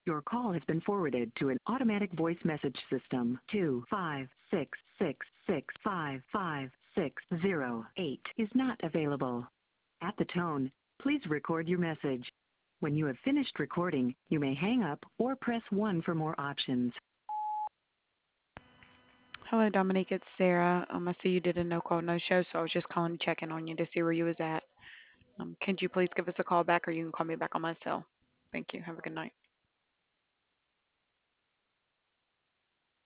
Your call has been forwarded to an automatic voice message system. 25666555608 is not available. At the tone, please record your message. When you have finished recording, you may hang up or press 1 for more options. Hello, Dominique. It's Sarah. I see you did a no call, no show, so I was just calling to check in on you to see where you was at. Could you please give us a call back, or you can call me back on my cell? Thank you. Have a good night.